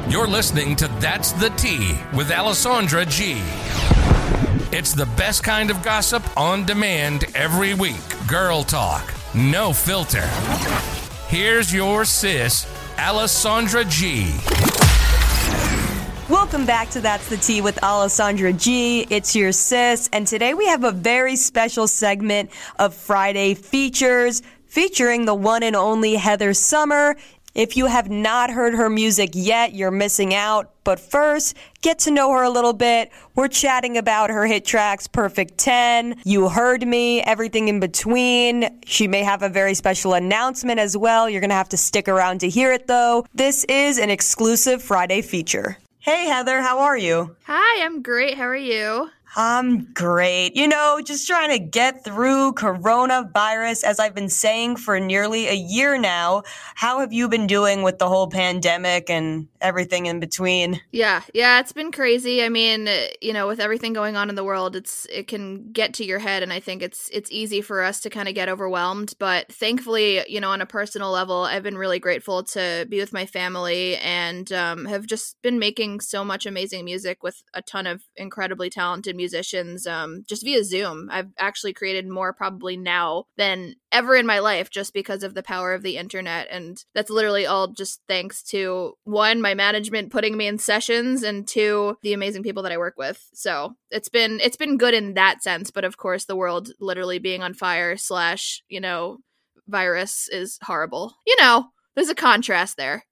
You're listening to That's the Tea with Alessandra G. It's the best kind of gossip on demand every week. Girl talk, no filter. Here's your sis, Alessandra G. Welcome back to That's the Tea with Alessandra G. It's your sis, and today we have a very special segment of Friday Features featuring the one and only Heather Summer. If you have not heard her music yet, you're missing out. But first, get to know her a little bit. We're chatting about her hit tracks, Perfect 10, You Heard Me, everything in between. She may have a very special announcement as well. You're going to have to stick around to hear it, though. This is an exclusive Friday feature. Hey, Heather, how are you? Hi, I'm great. How are you? I'm great. Just trying to get through coronavirus, as I've been saying for nearly a year now. How have you been doing with the whole pandemic and everything in between? Yeah, it's been crazy. I mean, with everything going on in the world, it can get to your head, and I think it's easy for us to kind of get overwhelmed. But thankfully, on a personal level, I've been really grateful to be with my family and have just been making so much amazing music with a ton of incredibly talented musicians just via Zoom. I've actually created more probably now than ever in my life just because of the power of the internet, and that's literally all just thanks to, one, my management putting me in sessions, and two, the amazing people that I work with. So it's been good in that sense, but of course the world literally being on fire / virus is horrible. There's a contrast there.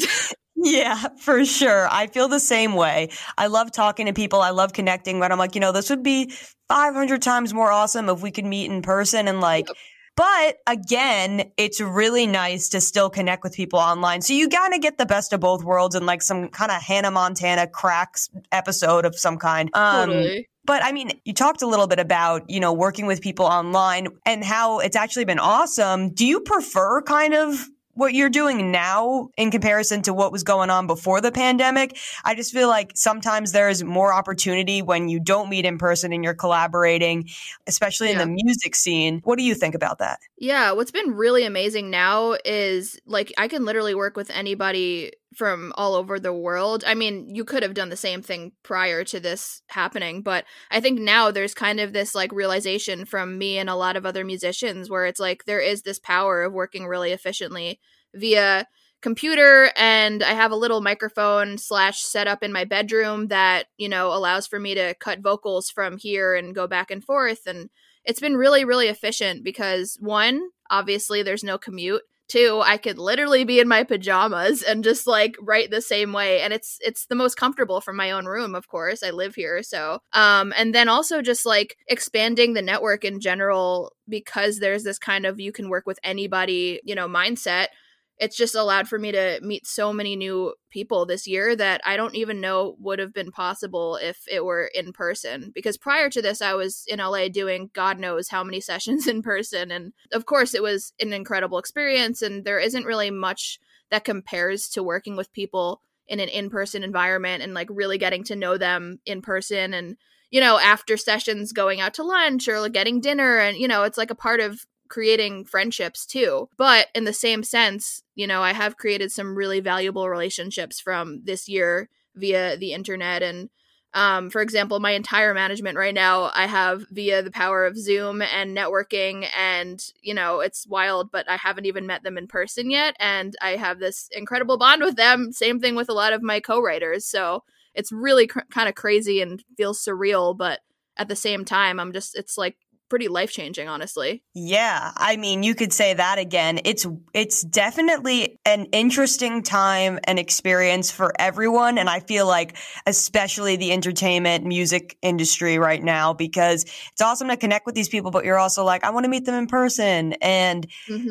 Yeah, for sure. I feel the same way. I love talking to people. I love connecting, but I'm like, this would be 500 times more awesome if we could meet in person and Yep. But again, it's really nice to still connect with people online. So you gotta get the best of both worlds and some kind of Hannah Montana cracks episode of some kind. Totally. But I mean, you talked a little bit about, working with people online and how it's actually been awesome. Do you prefer kind of what you're doing now in comparison to what was going on before the pandemic? I just feel like sometimes there's more opportunity when you don't meet in person and you're collaborating, especially in the music scene. What do you think about that? Yeah, what's been really amazing now is I can literally work with anybody from all over the world. I mean, you could have done the same thing prior to this happening, but I think now there's kind of this realization from me and a lot of other musicians where it's there is this power of working really efficiently via computer, and I have a little microphone / setup in my bedroom that, allows for me to cut vocals from here and go back and forth, and it's been really, really efficient because, one, obviously there's no commute. Two, I could literally be in my pajamas and just write the same way. And it's the most comfortable from my own room, of course. I live here. So, and then also just expanding the network in general, because there's this kind of, you can work with anybody, mindset. It's just allowed for me to meet so many new people this year that I don't even know would have been possible if it were in person. Because prior to this, I was in LA doing God knows how many sessions in person. And of course, it was an incredible experience. And there isn't really much that compares to working with people in an in-person environment and really getting to know them in person. And, after sessions, going out to lunch or getting dinner. And, it's a part of creating friendships too. But in the same sense, I have created some really valuable relationships from this year via the internet. And for example, my entire management right now, I have via the power of Zoom and networking, and it's wild, but I haven't even met them in person yet. And I have this incredible bond with them. Same thing with a lot of my co-writers. So it's really kind of crazy and feels surreal, but at the same time, it's pretty life-changing, honestly. Yeah, I mean, you could say that again. It's definitely an interesting time and experience for everyone, and I feel especially the entertainment music industry right now, because it's awesome to connect with these people, but you're also I want to meet them in person and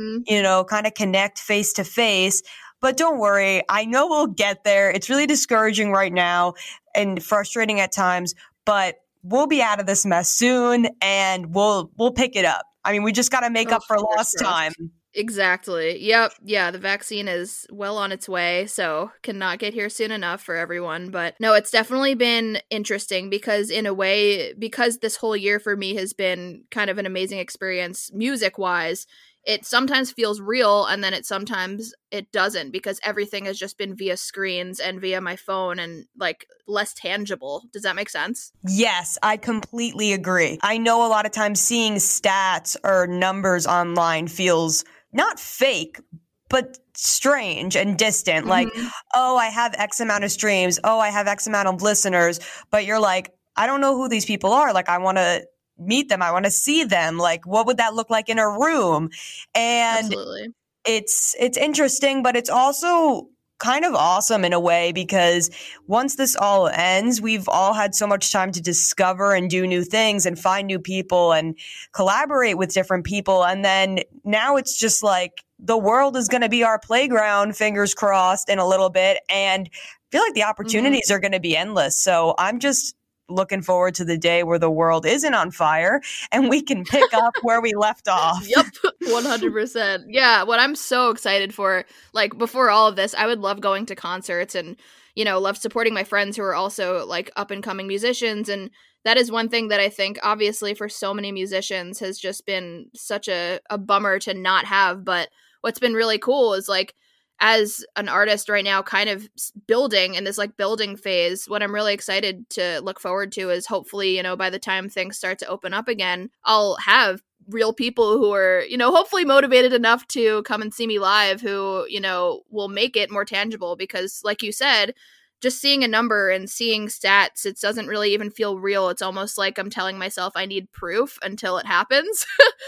kind of connect face to face. But don't worry, I know we'll get there. It's really discouraging right now and frustrating at times, but we'll be out of this mess soon, and we'll pick it up. I mean, we just got to make up for lost time. Exactly. Yep. Yeah, the vaccine is well on its way, so cannot get here soon enough for everyone. But no, it's definitely been interesting because in a way, because this whole year for me has been kind of an amazing experience music-wise, it sometimes feels real and then sometimes it doesn't, because everything has just been via screens and via my phone and like less tangible. Does that make sense? Yes, I completely agree. I know a lot of times seeing stats or numbers online feels not fake, but strange and distant. Mm-hmm. Like, oh, I have X amount of streams. Oh, I have X amount of listeners. But you're like, I don't know who these people are. Like, I want to meet them. I want to see them. Like, what would that look like in a room? And Absolutely. it's interesting, but it's also kind of awesome in a way, because once this all ends, we've all had so much time to discover and do new things and find new people and collaborate with different people. And then now it's just like the world is going to be our playground, fingers crossed, in a little bit. And I feel like the opportunities are going to be endless. So I'm just looking forward to the day where the world isn't on fire and we can pick up where we left off. Yep, 100%. Yeah, what I'm so excited for, like before all of this, I would love going to concerts and, you know, love supporting my friends who are also like up and coming musicians. And that is one thing that I think obviously for so many musicians has just been such a bummer to not have. But what's been really cool is like, as an artist right now, kind of building in this like building phase, what I'm really excited to look forward to is hopefully, you know, by the time things start to open up again, I'll have real people who are, you know, hopefully motivated enough to come and see me live, who, you know, will make it more tangible. Because like you said, just seeing a number and seeing stats, it doesn't really even feel real. It's almost like I'm telling myself I need proof until it happens.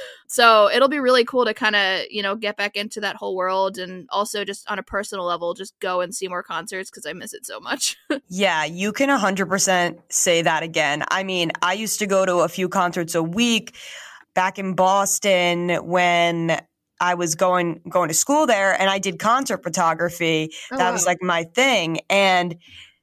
So it'll be really cool to kind of, you know, get back into that whole world, and also just on a personal level, just go and see more concerts because I miss it so much. Yeah, you can 100% say that again. I mean, I used to go to a few concerts a week back in Boston when I was going to school there, and I did concert photography. That was like my thing. And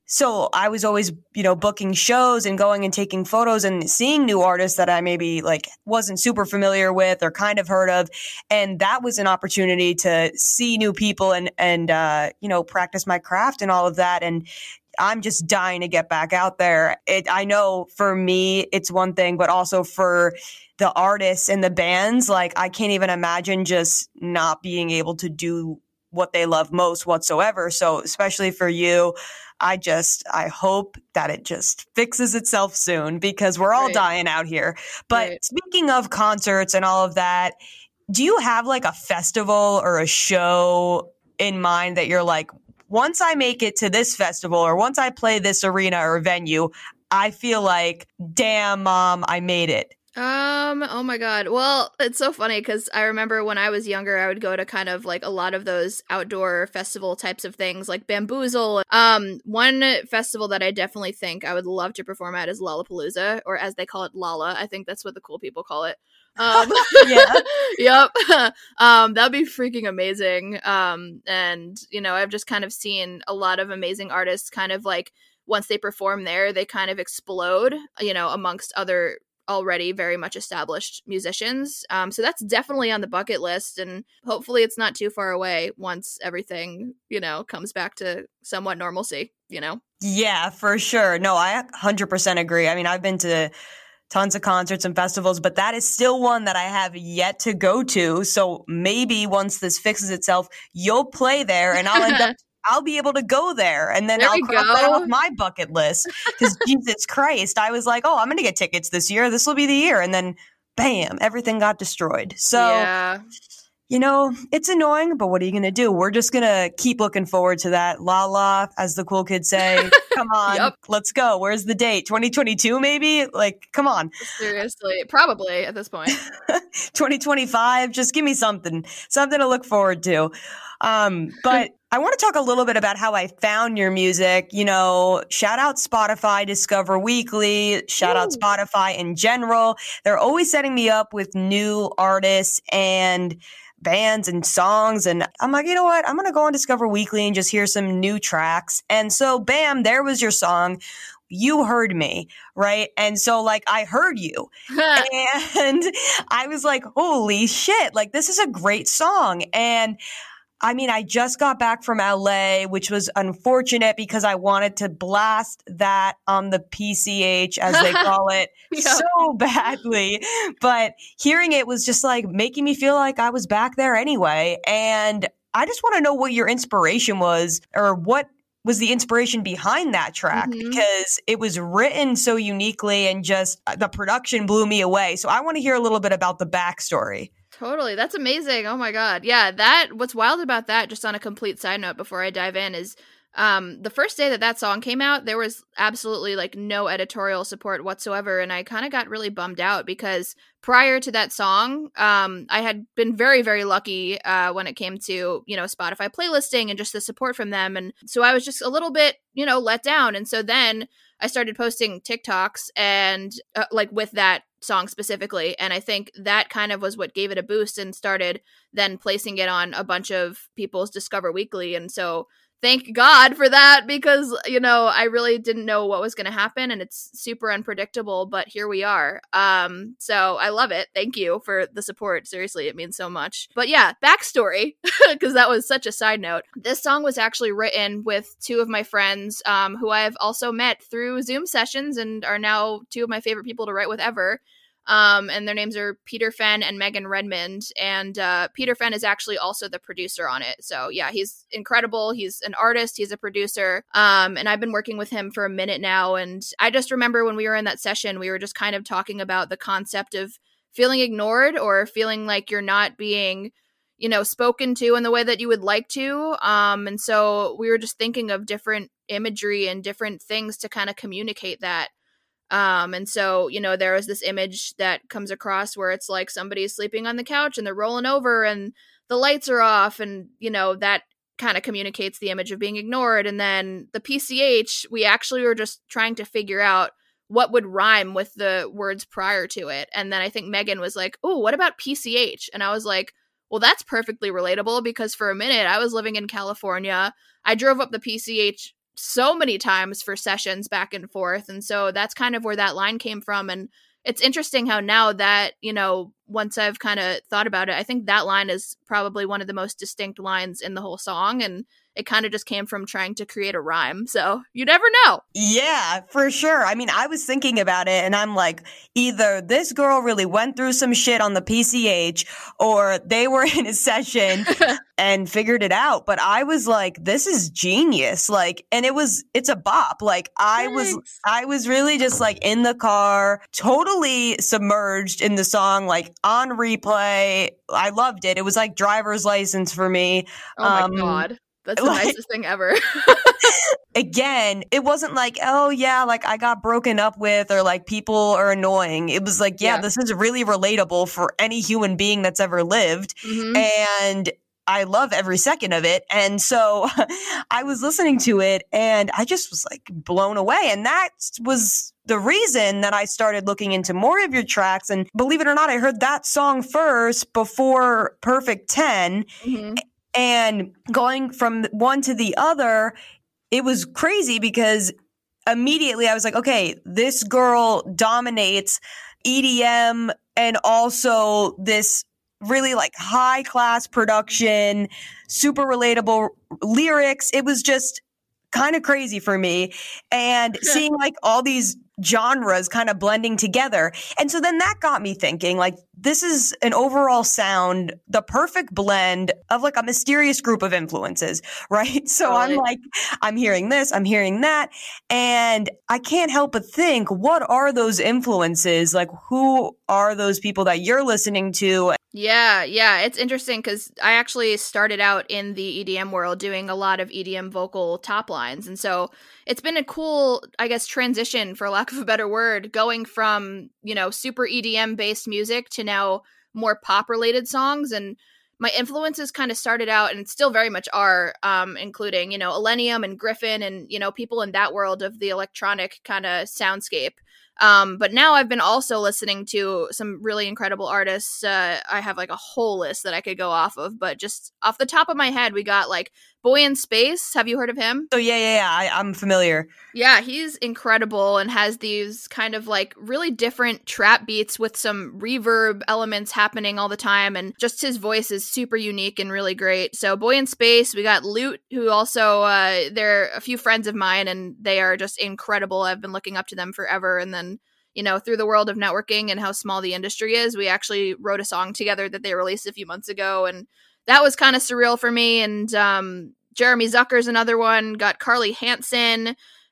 so I was always, you know, booking shows and going and taking photos and seeing new artists that I maybe like wasn't super familiar with or kind of heard of. And that was an opportunity to see new people and you know, practice my craft and all of that. And I'm just dying to get back out there. I know for me, it's one thing, but also for the artists and the bands, like I can't even imagine just not being able to do what they love most whatsoever. So especially for you, I hope that it just fixes itself soon, because we're all dying out here. But speaking of concerts and all of that, do you have like a festival or a show in mind that you're like, once I make it to this festival or once I play this arena or venue, I feel like, damn, Mom, I made it? Oh my God. Well, it's so funny because I remember when I was younger, I would go to kind of like a lot of those outdoor festival types of things like Bamboozle. One festival that I definitely think I would love to perform at is Lollapalooza, or as they call it, Lolla. I think that's what the cool people call it. Yeah. Yep. That'd be freaking amazing. And you know, I've just kind of seen a lot of amazing artists kind of like once they perform there, they kind of explode, you know, amongst other already very much established musicians. So that's definitely on the bucket list, and hopefully it's not too far away once everything, you know, comes back to somewhat normalcy, you know? Yeah, for sure. No, I 100% agree. I mean, I've been to tons of concerts and festivals, but that is still one that I have yet to go to. So maybe once this fixes itself, you'll play there and I'll be able to go there, and then I'll cross that off my bucket list. Because Jesus Christ, I was like, oh, I'm going to get tickets this year. This will be the year. And then bam, everything got destroyed. So, yeah. You know, it's annoying, but what are you going to do? We're just going to keep looking forward to that. La la, as the cool kids say. Come on, Let's go. Where's the date? 2022 maybe? Like, come on. Seriously, probably at this point. 2025, just give me something to look forward to. But I want to talk a little bit about how I found your music. You know, shout out Spotify, Discover Weekly, shout out Spotify in general. They're always setting me up with new artists and bands and songs. And I'm like, you know what? I'm going to go on Discover Weekly and just hear some new tracks. And so, bam, there was your song. You heard me, right? And so like I heard you and I was like, holy shit, like this is a great song. And I mean, I just got back from LA, which was unfortunate because I wanted to blast that on the PCH, as they call it, so badly. But hearing it was just like making me feel like I was back there anyway. And I just want to know what your inspiration was, or what was the inspiration behind that track, because it was written so uniquely and just the production blew me away. So I want to hear a little bit about the backstory. Totally. That's amazing. Oh my God. Yeah. What's wild about that, just on a complete side note before I dive in, is the first day that song came out, there was absolutely like no editorial support whatsoever. And I kind of got really bummed out because prior to that song, I had been very, very lucky when it came to, Spotify playlisting and just the support from them. And so I was just a little bit, let down. And so then I started posting TikToks and like with that song specifically. And I think that kind of was what gave it a boost and started then placing it on a bunch of people's Discover Weekly. And so thank God for that, because, I really didn't know what was going to happen and it's super unpredictable, but here we are. So I love it. Thank you for the support. Seriously, it means so much. But yeah, backstory, because that was such a side note. This song was actually written with two of my friends who I've also met through Zoom sessions and are now two of my favorite people to write with ever. And their names are Peter Fenn and Megan Redmond. And Peter Fenn is actually also the producer on it. So yeah, he's incredible. He's an artist. He's a producer. And I've been working with him for a minute now. And I just remember when we were in that session, we were just kind of talking about the concept of feeling ignored or feeling like you're not being, spoken to in the way that you would like to. And so we were just thinking of different imagery and different things to kind of communicate that. And so, there was this image that comes across where it's like somebody's sleeping on the couch and they're rolling over and the lights are off, and, that kind of communicates the image of being ignored. And then the PCH, we actually were just trying to figure out what would rhyme with the words prior to it. And then I think Megan was like, oh, what about PCH? And I was like, well, that's perfectly relatable, because for a minute I was living in California. I drove up the PCH so many times for sessions back and forth. And so that's kind of where that line came from. And it's interesting how now that, once I've kind of thought about it, I think that line is probably one of the most distinct lines in the whole song. And it kind of just came from trying to create a rhyme. So you never know. Yeah, for sure. I mean, I was thinking about it and I'm like, either this girl really went through some shit on the PCH or they were in a session and figured it out. But I was like, this is genius. Like, and it's a bop. Like I was really just like in the car, totally submerged in the song, like on replay. I loved it. It was like driver's license for me. Oh my God. That's the nicest thing ever. Again, it wasn't like, oh yeah, like I got broken up with or like people are annoying. It was like, yeah, this is really relatable for any human being that's ever lived. And I love every second of it. And so I was listening to it and I just was like blown away. And that was the reason that I started looking into more of your tracks. And believe it or not, I heard that song first before Perfect 10. And going from one to the other, it was crazy because immediately I was like, okay, this girl dominates EDM and also this really like high class production, super relatable lyrics. It was just kind of crazy for me. And seeing like all these genres kind of blending together. And so then that got me thinking, like, this is an overall sound, the perfect blend of like a mysterious group of influences, right? So I'm like, I'm hearing this, I'm hearing that. And I can't help but think, what are those influences? Like, who are those people that you're listening to? Yeah. It's interesting because I actually started out in the EDM world doing a lot of EDM vocal top lines. And so it's been a cool, I guess, transition, for lack of a better word, going from, super EDM based music to now more pop related songs. And my influences kind of started out and still very much are, including, Illenium and Gryphon and, people in that world of the electronic kind of soundscape. But now I've been also listening to some really incredible artists. I have like a whole list that I could go off of, but just off the top of my head, we got like Boy in Space. Have you heard of him? So I'm familiar. Yeah, he's incredible and has these kind of like really different trap beats with some reverb elements happening all the time. And just his voice is super unique and really great. So Boy in Space, we got Lute, who also, they're a few friends of mine and they are just incredible. I've been looking up to them forever. And then, you know, through the world of networking and how small the industry is, we actually wrote a song together that they released a few months ago. And that was kind of surreal for me. And Jeremy Zucker's another one, got Carly Hansen.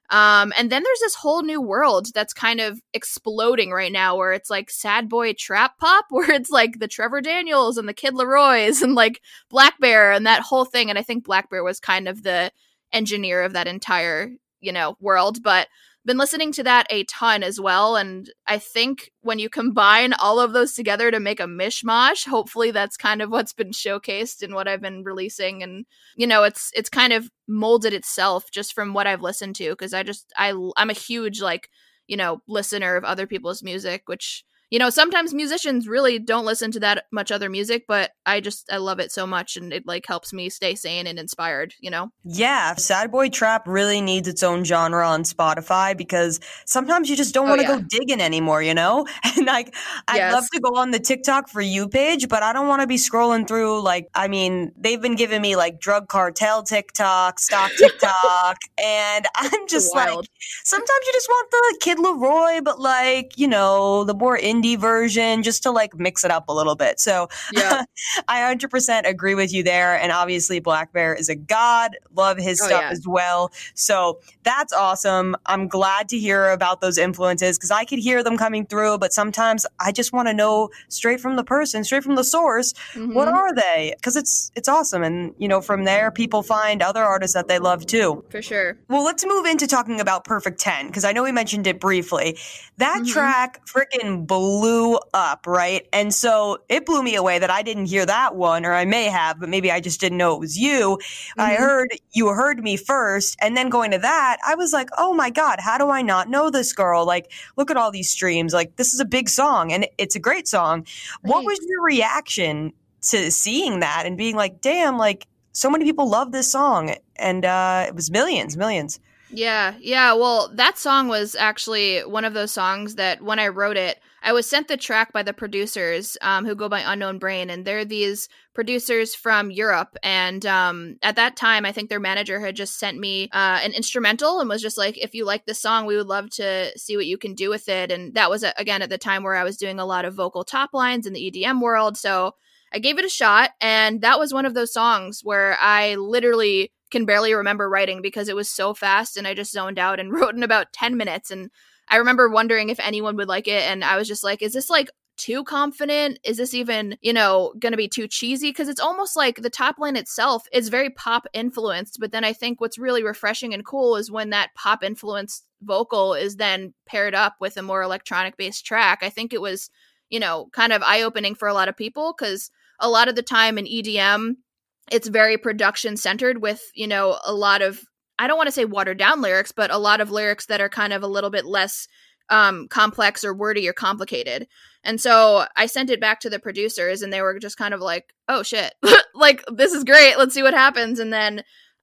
And then there's this whole new world that's kind of exploding right now where it's like sad boy trap pop, where it's like the Trevor Daniels and the Kid Leroys and like Black Bear and that whole thing. And I think Black Bear was kind of the engineer of that entire, you know, world. But been listening to that a ton as well, and I think when you combine all of those together to make a mishmash, hopefully that's kind of what's been showcased in what I've been releasing. And you know, it's kind of molded itself just from what I've listened to, because I'm a huge, like, you know, listener of other people's music, which, you know, sometimes musicians really don't listen to that much other music, but I love it so much, and it like helps me stay sane and inspired, you know? Yeah, sad boy trap really needs its own genre on Spotify, because sometimes you just don't want to go digging anymore, you know? And like, I'd love to go on the TikTok for you page, but I don't want to be scrolling through, like, I mean, they've been giving me like drug cartel TikTok, stock TikTok, and I'm just like, sometimes you just want the Kid Leroy, but like, you know, the more indie version, just to like mix it up a little bit. So yeah. I 100% agree with you there. And obviously Black Bear is a god. Love his stuff as well. So that's awesome. I'm glad to hear about those influences, because I could hear them coming through, but sometimes I just want to know straight from the person, straight from the source, what are they? Because it's awesome. And, you know, from there, people find other artists that they love too. For sure. Well, let's move into talking about Perfect 10, because I know we mentioned it briefly. That track freaking blew up, right? And so it blew me away that I didn't hear that one, or I may have, but maybe I just didn't know it was you. I heard You Heard Me first, and then going to that, I was like, oh my God, how do I not know this girl? Like, look at all these streams. Like, this is a big song, and it's a great song. Right. What was your reaction to seeing that and being like, damn, like, so many people love this song, and it was millions. Yeah. Well, that song was actually one of those songs that when I wrote it, I was sent the track by the producers who go by Unknown Brain, and they're these producers from Europe. And at that time, I think their manager had just sent me an instrumental and was just like, if you like this song, we would love to see what you can do with it. And that was, again, at the time where I was doing a lot of vocal top lines in the EDM world. So I gave it a shot, and that was one of those songs where I literally can barely remember writing because it was so fast, and I just zoned out and wrote in about 10 minutes. And I remember wondering if anyone would like it, and I was just like, is this like too confident? Is this even, you know, gonna be too cheesy? Because it's almost like the top line itself is very pop influenced, but then I think what's really refreshing and cool is when that pop influenced vocal is then paired up with a more electronic based track. I think it was, you know, kind of eye-opening for a lot of people, because a lot of the time in EDM, it's very production centered with, you know, a lot of, I don't want to say watered down lyrics, but a lot of lyrics that are kind of a little bit less complex or wordy or complicated. And so I sent it back to the producers, and they were just kind of like, oh shit, like, this is great. Let's see what happens. And then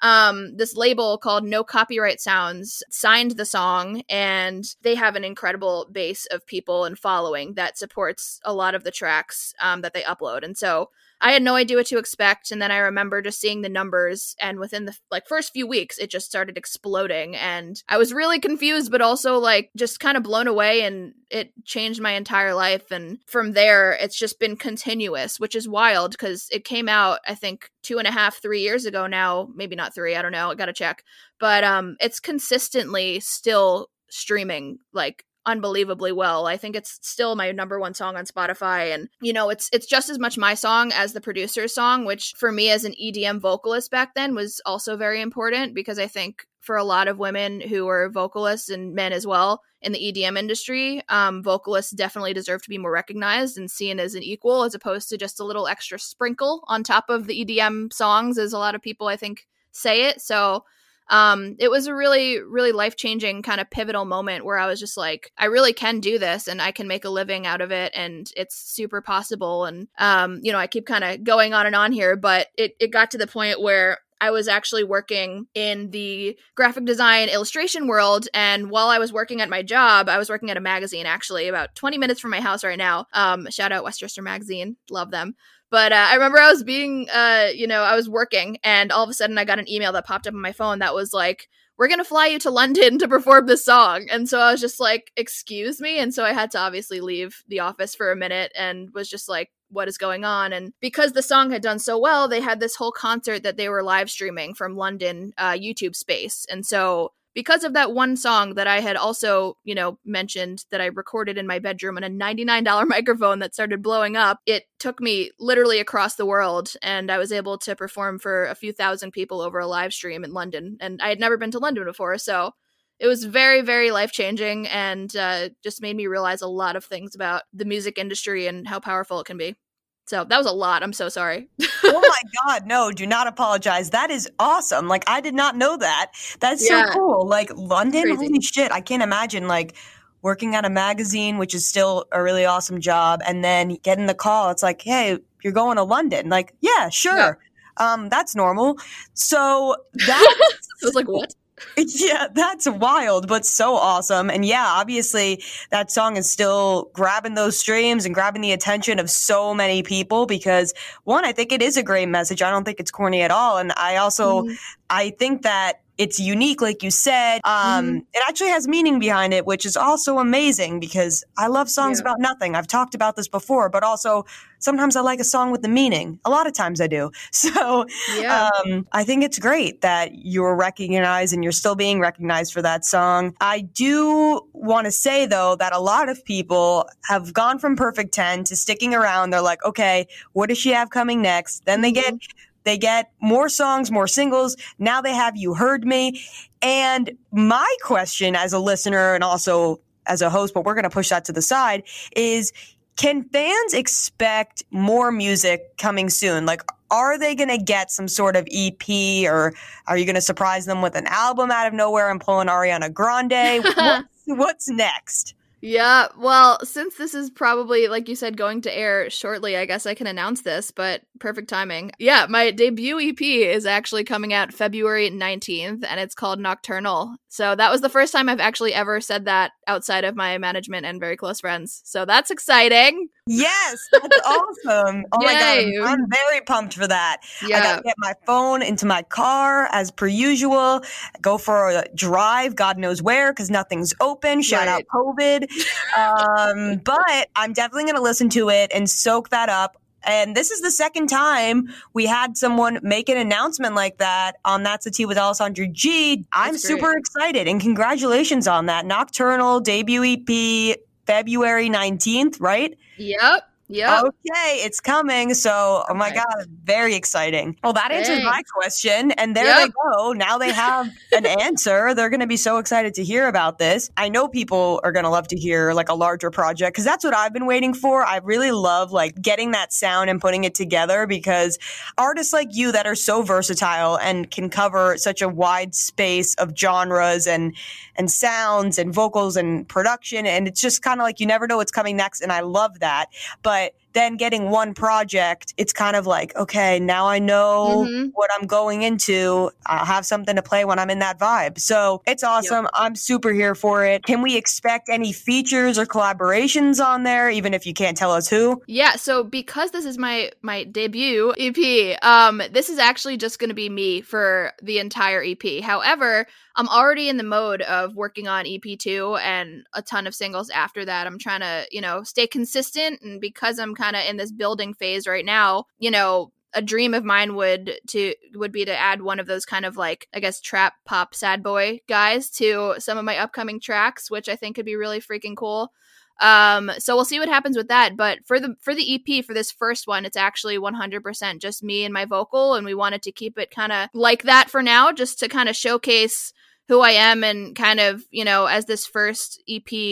this label called No Copyright Sounds signed the song, and they have an incredible base of people and following that supports a lot of the tracks that they upload. And so I had no idea what to expect. And then I remember just seeing the numbers, and within the first few weeks, it just started exploding. And I was really confused, but also like just kind of blown away, and it changed my entire life. And from there, it's just been continuous, which is wild, because it came out, I think, 2.5, 3 years ago now. Maybe not 3. I don't know. I got to check. But it's consistently still streaming like unbelievably well. I think it's still my number one song on Spotify, and you know, it's just as much my song as the producer's song, which for me as an EDM vocalist back then was also very important, because I think for a lot of women who are vocalists, and men as well, in the EDM industry, vocalists definitely deserve to be more recognized and seen as an equal, as opposed to just a little extra sprinkle on top of the EDM songs, as a lot of people I think say it. So It was a really, really life-changing kind of pivotal moment where I was just like, I really can do this and I can make a living out of it and it's super possible. And, I keep kind of going on and on here, but it got to the point where I was actually working in the graphic design illustration world. And while I was working at my job, I was working at a magazine, actually, about 20 minutes from my house right now. Shout out Westchester Magazine. Love them. But I remember I was I was working and all of a sudden I got an email that popped up on my phone that was like, we're going to fly you to London to perform this song. And so I was just like, excuse me. And so I had to obviously leave the office for a minute and was just like, what is going on? And because the song had done so well, they had this whole concert that they were live streaming from London YouTube space. And so because of that one song that I had also, mentioned that I recorded in my bedroom on a $99 microphone that started blowing up, it took me literally across the world and I was able to perform for a few thousand people over a live stream in London. And I had never been to London before, so it was very, very life-changing and just made me realize a lot of things about the music industry and how powerful it can be. So that was a lot. I'm so sorry. Oh my God. No, do not apologize. That is awesome. Like, I did not know that. That's so cool. Like, London, crazy. Holy shit. I can't imagine, like, working at a magazine, which is still a really awesome job, and then getting the call. It's like, hey, you're going to London. Like, yeah, sure. Yeah. That's normal. So that I was like, what? Yeah, that's wild, but so awesome. And yeah, obviously that song is still grabbing those streams and grabbing the attention of so many people because, one, I think it is a great message. I don't think it's corny at all. And I also, I think that it's unique, like you said. It actually has meaning behind it, which is also amazing because I love songs about nothing. I've talked about this before, but also sometimes I like a song with the meaning. A lot of times I do. So I think it's great that you're recognized and you're still being recognized for that song. I do want to say, though, that a lot of people have gone from Perfect 10 to sticking around. They're like, okay, what does she have coming next? Then they get more songs, more singles. Now they have You Heard Me. And my question as a listener and also as a host, but we're going to push that to the side, is can fans expect more music coming soon? Like, are they going to get some sort of EP or are you going to surprise them with an album out of nowhere and pull an Ariana Grande? What's next? Yeah, well, since this is probably, like you said, going to air shortly, I guess I can announce this, but perfect timing. Yeah, my debut EP is actually coming out February 19th, and it's called Nocturnal. So that was the first time I've actually ever said that outside of my management and very close friends. So that's exciting. Yes, that's awesome. Oh my God, I'm very pumped for that. Yeah. I got to get my phone into my car as per usual, go for a drive, God knows where, because nothing's open. Shout out COVID. But I'm definitely going to listen to it and soak that up. And this is the second time we had someone make an announcement like that on That's the Tea with Alessandra G. I'm super excited and congratulations on that. Nocturnal debut EP, February 19th, right? Yep. Okay, it's coming. So, oh my God, very exciting. Well, that answers my question. And there they go. Now they have an answer. They're going to be so excited to hear about this. I know people are going to love to hear like a larger project because that's what I've been waiting for. I really love like getting that sound and putting it together because artists like you that are so versatile and can cover such a wide space of genres and sounds and vocals and production. And it's just kind of like you never know what's coming next. And I love that. But then getting one project, it's kind of like, okay, now I know what I'm going into. I'll have something to play when I'm in that vibe. So it's awesome. I'm super here for it. Can we expect any features or collaborations on there, even if you can't tell us who? Yeah, so because this is my debut EP, this is actually just going to be me for the entire EP. However, I'm already in the mode of working on EP2 and a ton of singles after that. I'm trying to, stay consistent. And because I'm kind of in this building phase right now, a dream of mine would be to add one of those kind of like, I guess, trap pop sad boy guys to some of my upcoming tracks, which I think could be really freaking cool. So we'll see what happens with that. But for the EP, for this first one, it's actually 100% just me and my vocal. And we wanted to keep it kind of like that for now, just to kind of showcase who I am and kind of, as this first EP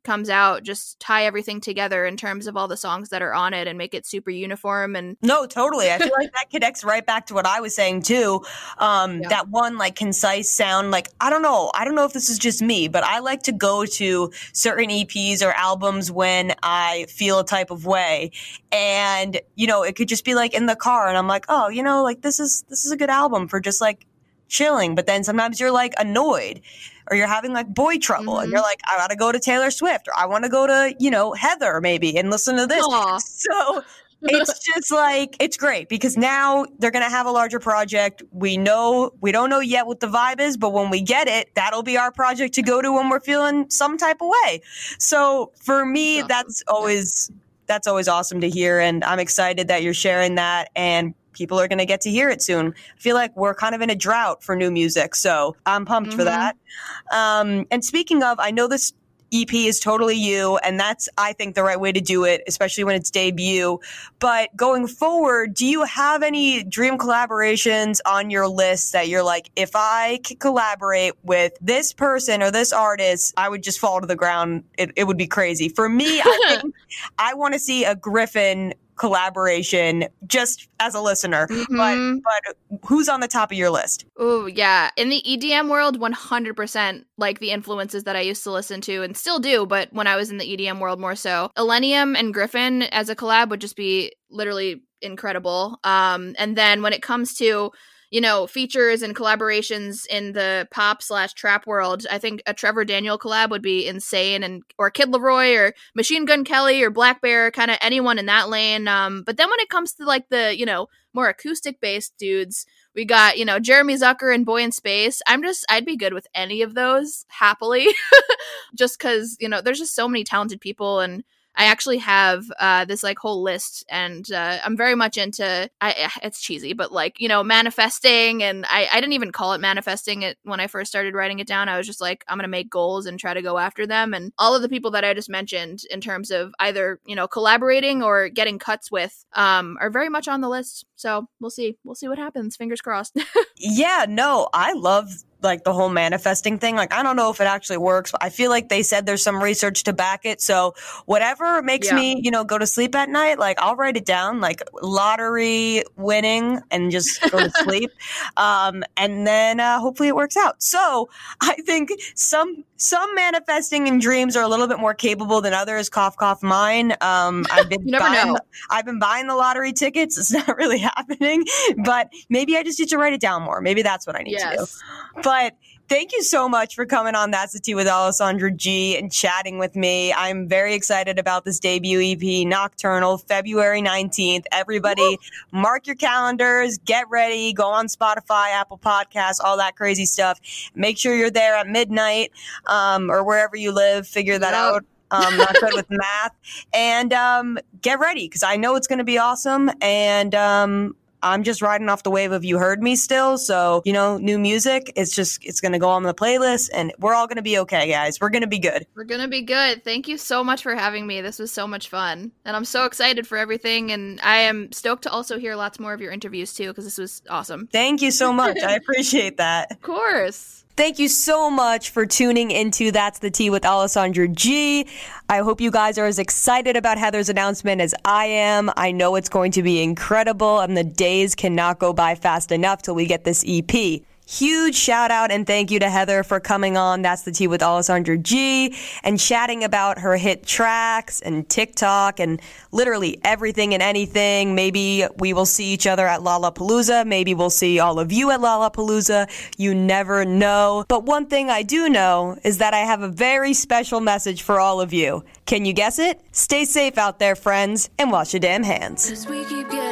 comes out, just tie everything together in terms of all the songs that are on it and make it super uniform. And no, totally. I feel like that connects right back to what I was saying too. That one like concise sound, like, I don't know if this is just me, but I like to go to certain EPs or albums when I feel a type of way. And, you know, it could just be like in the car and I'm like, oh, you know, like this is a good album for just like chilling. But then sometimes you're like annoyed or you're having like boy trouble and you're like, I gotta go to Taylor Swift, or I want to go to, you know, Heather maybe and listen to this. Aww. So it's just like, it's great because now they're going to have a larger project. We don't know yet what the vibe is, but when we get it, that'll be our project to go to when we're feeling some type of way. So for me, that's always awesome to hear. And I'm excited that you're sharing that and people are going to get to hear it soon. I feel like we're kind of in a drought for new music. So I'm pumped for that. And speaking of, I know this EP is totally you, and that's, I think, the right way to do it, especially when it's debut. But going forward, do you have any dream collaborations on your list that you're like, if I could collaborate with this person or this artist, I would just fall to the ground. It would be crazy. For me, I think I want to see a Gryffin collaboration just as a listener. But who's on the top of your list? Oh, yeah. In the EDM world, 100% like the influences that I used to listen to and still do, but when I was in the EDM world more so. Illenium and Gryffin as a collab would just be literally incredible. And then when it comes to, you know, features and collaborations in the pop/trap world, I think a Trevor Daniel collab would be insane, or Kid Laroi or Machine Gun Kelly or Black Bear, kind of anyone in that lane. But then when it comes to like the, you know, more acoustic based dudes, we got, you know, Jeremy Zucker and Boy in Space. I'd be good with any of those happily, just because, you know, there's just so many talented people. And I actually have this like whole list, and I'm very much into, it's cheesy, but like, you know, manifesting, and I didn't even call it manifesting it when I first started writing it down. I was just like, I'm going to make goals and try to go after them. And all of the people that I just mentioned in terms of either, you know, collaborating or getting cuts with are very much on the list. So we'll see what happens. Fingers crossed. Yeah, no, I love like the whole manifesting thing. Like, I don't know if it actually works, but I feel like they said there's some research to back it. So whatever makes me, you know, go to sleep at night, like I'll write it down, like lottery winning, and just go to sleep. And then hopefully it works out. So I think some manifesting and dreams are a little bit more capable than others. Cough, cough, mine. I've been buying the lottery tickets. It's not really happening, but maybe I just need to write it down more. Maybe that's what I need to do. But thank you so much for coming on That's the Tea with Alessandra G and chatting with me. I'm very excited about this debut EP, Nocturnal, February 19th. Everybody, mark your calendars, get ready, go on Spotify, Apple Podcasts, all that crazy stuff. Make sure you're there at midnight or wherever you live. Figure that out. Not good with math. And get ready, because I know it's going to be awesome. And I'm just riding off the wave of You Heard Me still. So, you know, new music, it's going to go on the playlist, and we're all going to be okay, guys. We're going to be good. We're going to be good. Thank you so much for having me. This was so much fun. And I'm so excited for everything. And I am stoked to also hear lots more of your interviews too, because this was awesome. Thank you so much. I appreciate that. Of course. Thank you so much for tuning into That's the Tea with Alessandra G. I hope you guys are as excited about Heather's announcement as I am. I know it's going to be incredible, and the days cannot go by fast enough till we get this EP. Huge shout out and thank you to Heather for coming on That's the Tea with Alessandra G and chatting about her hit tracks and TikTok and literally everything and anything. Maybe we will see each other at Lollapalooza. Maybe we'll see all of you at Lollapalooza. You never know. But one thing I do know is that I have a very special message for all of you. Can you guess it? Stay safe out there, friends, and wash your damn hands.